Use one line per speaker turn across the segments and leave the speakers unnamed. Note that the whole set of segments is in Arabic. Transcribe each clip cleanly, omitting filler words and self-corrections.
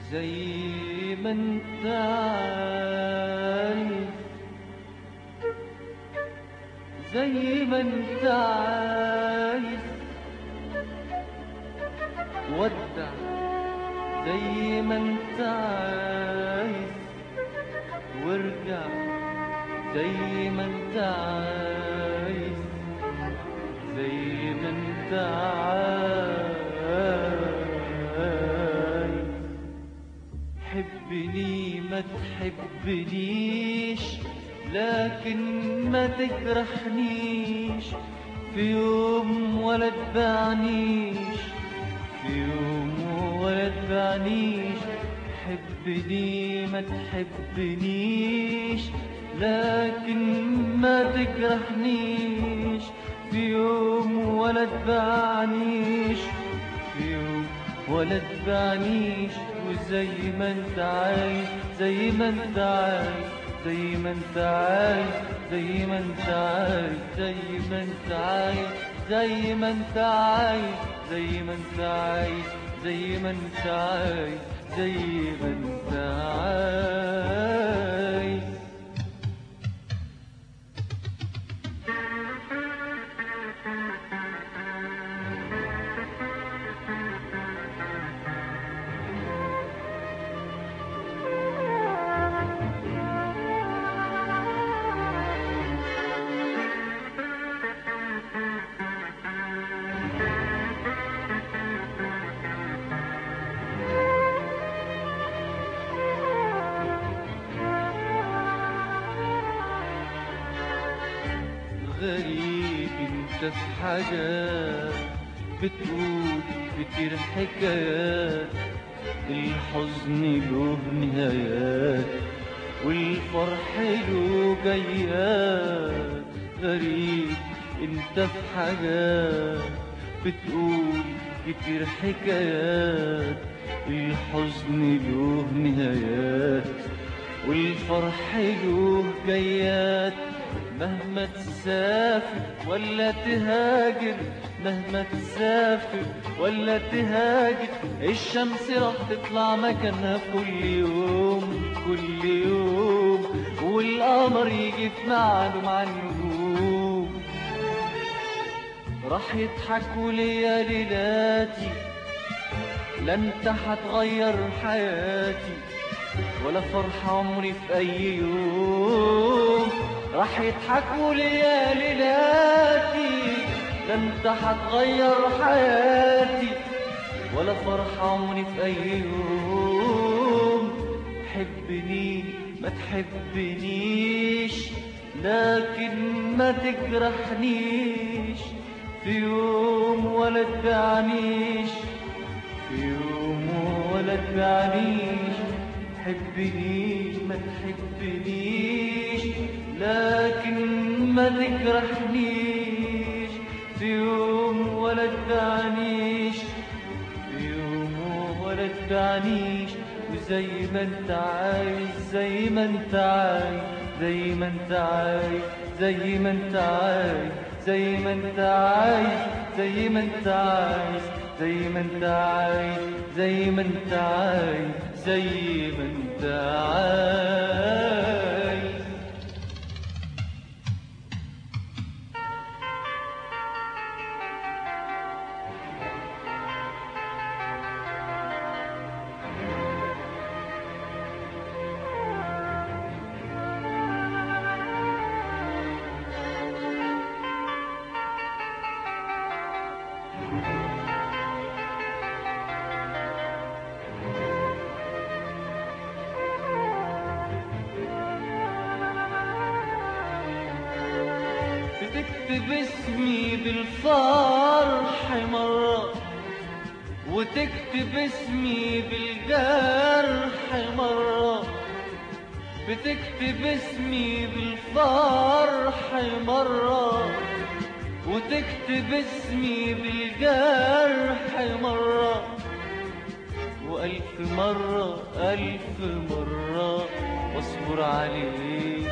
زي ما انت عايز، زي ما انت عايز ودع، زي ما انت عايز وارجع، زي ما انت عايز، زي ما انت عايز. حبني ما تحبنيش، لكن ما تجرحنيش في يوم ولا تبعنيش، في يوم ولا تبعنيش. حبني ما تحبنيش، لكن ما تجرحنيش في يوم ولا تبعنيش، في يوم ولا تبعنيش. وزي ما انت عايز، زي ما انت عايز، زي ما انت عايز، زي ما انت عايز، زي ما انت عايز، زي ما انت عايز، زي ما انت عايز، زي ما انت عايز، زي ما انت عايز. غريب انت في حاجات بتقول كتير حكايات، الحزن له نهايات والفرح له جيات. غريب انت في حاجات بتقول كتير حكايات، الحزن له نهايات والفرح له جيات. مهما تسافر ولا تهاجر، مهما تسافر ولا تهاجر، الشمس راح تطلع مكانها كل يوم كل يوم، والقمر يجي في ميعاده مع النجوم. راح يضحكوا ليا ليلاتي، لا انت هتغير حياتي ولا فرح عمري في اي يوم. راح يضحكوا ليا ليلاتي، لا انت هتغير حياتي ولا فرح عمري في اي يوم. حبني ما تحبنيش، لكن ما تجرحنيش في يوم ولا تبعنيش، في يوم ولا تبعنيش. حبني ما تحبنيش، لكن ما تجرحنيش في يوم ولا تبعنيش، في يوم ولا تبعنيش. وزي ما انت عايز، زي ما انت عايز، زي ما انت عايز، زي ما انت عايز، زي ما انت عايز، زي ما انت عايز، زي ما انت عايز، زي ما انت عايز، زي ما انت عايز. بتكتب اسمي بالفرح مرة، وتكتب اسمي بالجرح مرة. بتكتب اسمي بالفرح مرة، وتكتب اسمي بالجرح مرة. وألف مرة ألف مرة واصبر عليك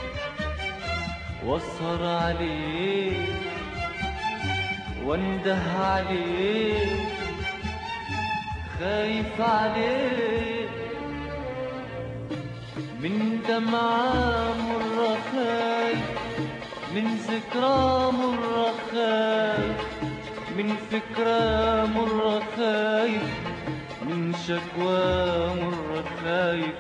واسهر عليك وانده عليك، خايف عليك من دمعة مرة خايف، من ذكرى مرة خايف، من فكرة مرة خايف، من شكوى مرة خايف.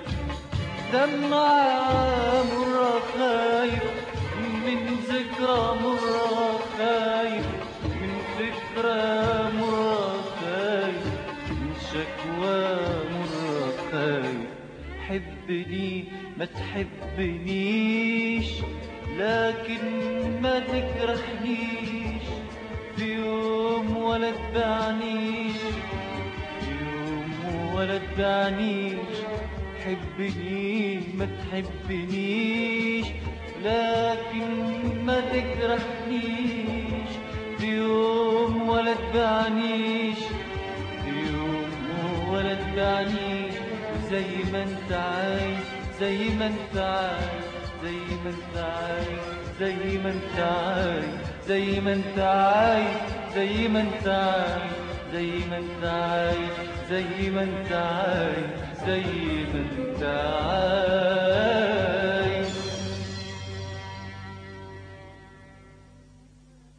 دمعة مرة خايف، من ذكرى مرة خايف، من فكرة مرة خايف، من شكوى مرة خايف. حبني ما تحبنيش، لكن ما تجرحنيش في يوم ولا تبعنيش، في يوم ولا تبعنيش. حبني ما تحبنيش، لكن ما تجرحنيش في يوم ولا تبعنيش، في يوم ولا تبعنيش. زي ما انت عايز، زي ما انت عايز، زي ما انت عايز، زي ما انت عايز، زي ما انت عايز، زي ما انت عايز، زي ما انت عايز، زي ما انت عايز، زي ما انت عايز.